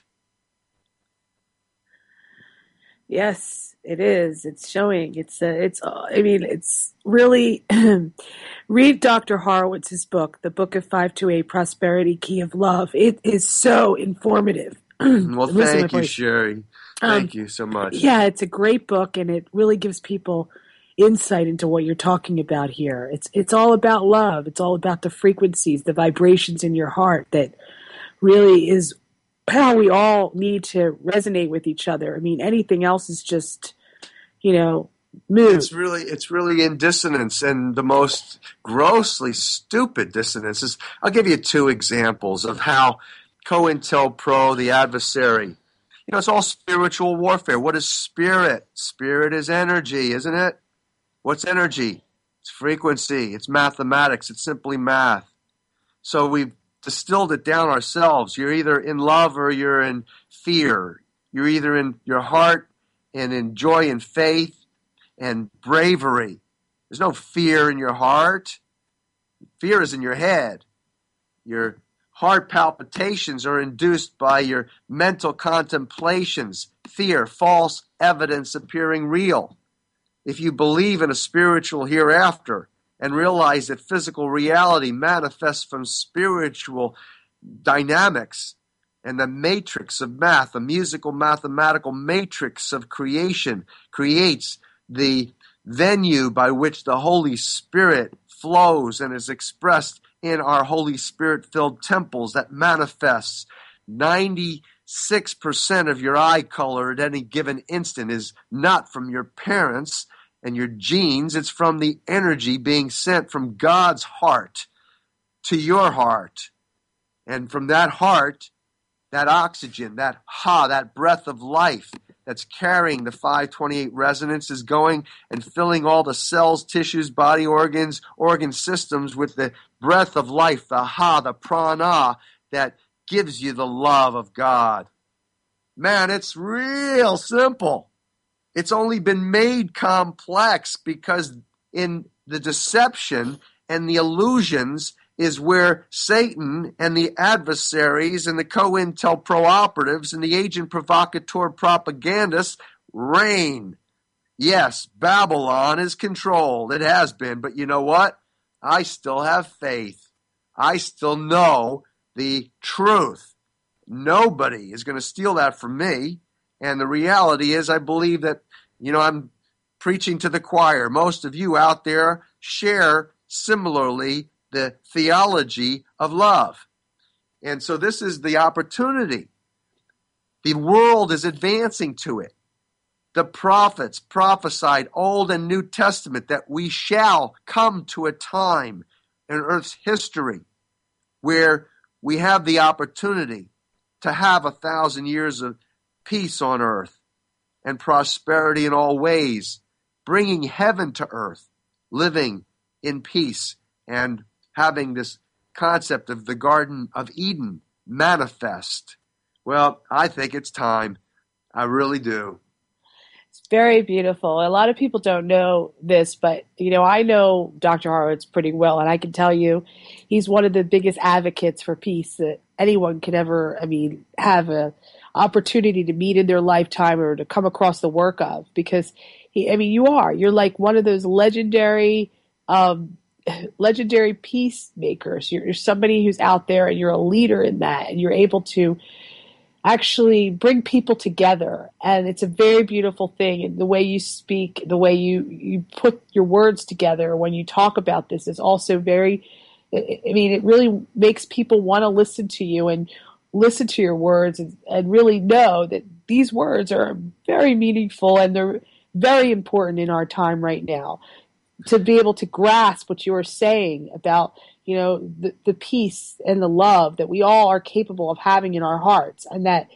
Yes, it is. It's showing. It's, uh, it's. Uh, I mean, it's really. Read Doctor Horowitz's book, The Book of five two eight, Prosperity, Key of Love. It is so informative. Well, thank you, Sherry. Thank um, you so much. Yeah, it's a great book, and it really gives people insight into what you're talking about here. It's it's all about love. It's all about the frequencies, the vibrations in your heart that really is how we all need to resonate with each other. I mean, anything else is just, you know, mood. It's really, it's really in dissonance, and the most grossly stupid dissonances. I'll give you two examples of how COINTELPRO, the adversary, you know, it's all spiritual warfare. What is spirit? Spirit is energy, isn't it? What's energy? It's frequency. It's mathematics. It's simply math. So we've distilled it down ourselves. You're either in love or you're in fear. You're either in your heart and in joy and faith and bravery. There's no fear in your heart. Fear is in your head. Your heart palpitations are induced by your mental contemplations. Fear, false evidence appearing real. If you believe in a spiritual hereafter and realize that physical reality manifests from spiritual dynamics and the matrix of math, the musical mathematical matrix of creation creates the venue by which the Holy Spirit flows and is expressed in our Holy Spirit-filled temples that manifests. ninety-six percent of your eye color at any given instant is not from your parents and your genes. It's from the energy being sent from God's heart to your heart. And from that heart, that oxygen, that ha, that breath of life that's carrying the five twenty-eight resonance is going and filling all the cells, tissues, body organs, organ systems with the breath of life, the ha, the prana that gives you the love of God. Man, it's real simple. It's only been made complex because in the deception and the illusions is where Satan and the adversaries and the COINTELPRO operatives and the agent provocateur propagandists reign. Yes, Babylon is controlled. It has been. But you know what? I still have faith. I still know the truth. Nobody is going to steal that from me. And the reality is I believe that, you know, I'm preaching to the choir. Most of you out there share similarly the theology of love. And so this is the opportunity. The world is advancing to it. The prophets prophesied Old and New Testament that we shall come to a time in Earth's history where we have the opportunity to have a thousand years of peace on earth and prosperity in all ways, bringing heaven to earth, living in peace and having this concept of the Garden of Eden manifest. Well, I think it's time. I really do. It's very beautiful. A lot of people don't know this, but, you know, I know Doctor Horowitz pretty well, and I can tell you he's one of the biggest advocates for peace that anyone could ever, I mean, have a opportunity to meet in their lifetime or to come across the work of, because, he, I mean, you are. You're like one of those legendary um legendary peacemakers. You're, you're somebody who's out there and you're a leader in that, and you're able to actually bring people together. And it's a very beautiful thing. And the way you speak, the way you, you put your words together when you talk about this is also very, I mean, it really makes people want to listen to you and listen to your words and, and really know that these words are very meaningful and they're very important in our time right now. To be able to grasp what you are saying about, you know, the, the peace and the love that we all are capable of having in our hearts, and that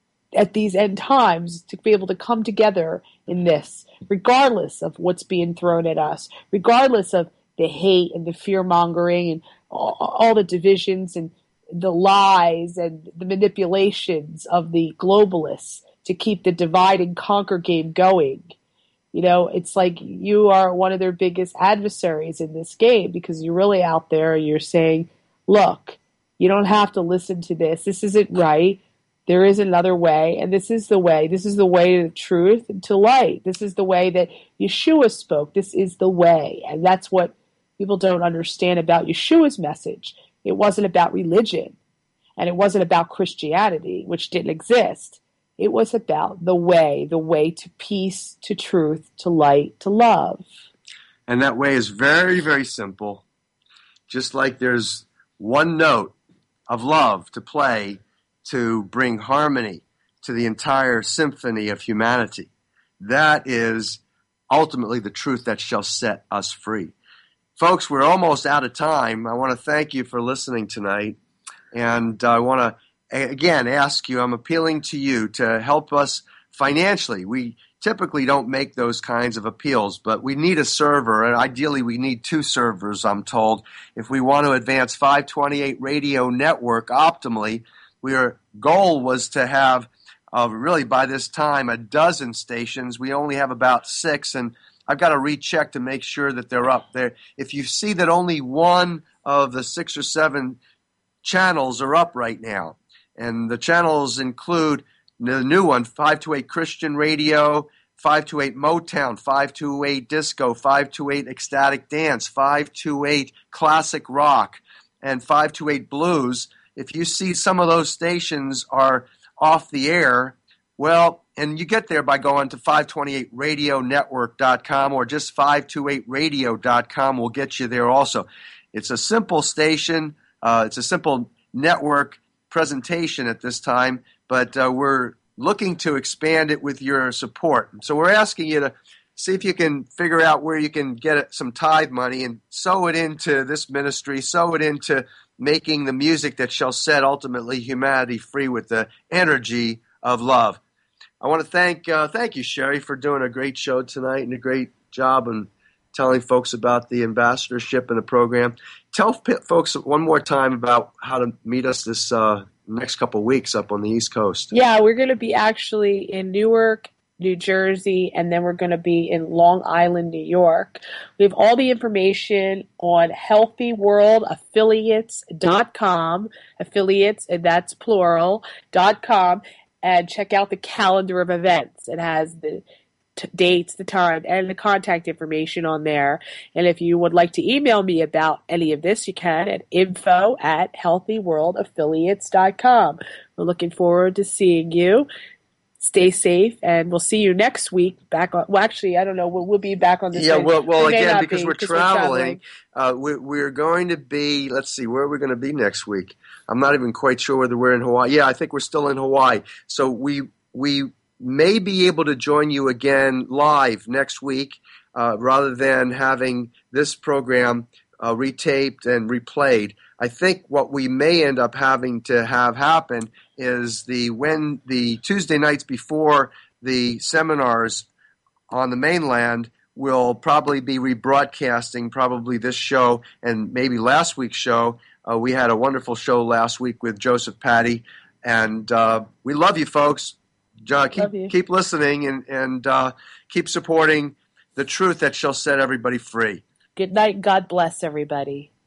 at these end times, to be able to come together in this, regardless of what's being thrown at us, regardless of the hate and the fear-mongering and all, all the divisions and the lies and the manipulations of the globalists to keep the divide and conquer game going. You know, it's like you are one of their biggest adversaries in this game, because you're really out there and you're saying, look, you don't have to listen to this. This isn't right. There is another way, and this is the way. This is the way to the truth and to light. This is the way that Yeshua spoke. This is the way. And that's what people don't understand about Yeshua's message. It wasn't about religion, and it wasn't about Christianity, which didn't exist. It was about the way, the way to peace, to truth, to light, to love. And that way is very, very simple. Just like there's one note of love to play to bring harmony to the entire symphony of humanity. That is ultimately the truth that shall set us free. Folks, we're almost out of time. I want to thank you for listening tonight. And I want to, again, ask you, I'm appealing to you to help us financially. We typically don't make those kinds of appeals, but we need a server, and ideally we need two servers, I'm told, if we want to advance five twenty-eight Radio Network optimally. Our goal was to have, uh, really by this time, a dozen stations. We only have about six, and I've got to recheck to make sure that they're up there. If you see that only one of the six or seven channels are up right now, and the channels include the new one, five twenty-eight Christian Radio, five twenty-eight Motown, five twenty-eight Disco, five twenty-eight Ecstatic Dance, five twenty-eight Classic Rock, and five twenty-eight Blues. If you see some of those stations are off the air, well, and you get there by going to five twenty-eight radio network dot com or just five twenty-eight radio dot com will get you there also. It's a simple station. Uh, it's a simple network presentation at this time, but uh, we're looking to expand it with your support. So we're asking you to see if you can figure out where you can get some tithe money and sow it into this ministry, sow it into making the music that shall set ultimately humanity free with the energy of love. I want to thank uh, thank you, Sherry, for doing a great show tonight and a great job in telling folks about the ambassadorship and the program. Tell folks one more time about how to meet us this uh, next couple of weeks up on the East Coast. Yeah, we're going to be actually in Newark, New Jersey, and then we're going to be in Long Island, New York. We have all the information on healthy world affiliates dot com, affiliates, and that's plural, dot com, and check out the calendar of events. It has the t- dates, the time, and the contact information on there. And if you would like to email me about any of this, you can at info at healthy world affiliates dot com. We're looking forward to seeing you. Stay safe, and we'll see you next week. Back on. Well, actually, I don't know. We'll, we'll be back on this. Yeah, well, well we again, because be, we're because traveling, we're, uh, we, we're going to be. Let's see, where are we going to be next week? I'm not even quite sure whether we're in Hawaii. Yeah, I think we're still in Hawaii. So we we may be able to join you again live next week, uh, rather than having this program uh, retaped and replayed. I think what we may end up having to have happen is the when the Tuesday nights before the seminars on the mainland will probably be rebroadcasting probably this show and maybe last week's show. Uh, we had a wonderful show last week with Joseph Patty, and uh, we love you, folks. Uh, keep love you. keep listening and and uh, keep supporting the truth that shall set everybody free. Good night. God bless everybody.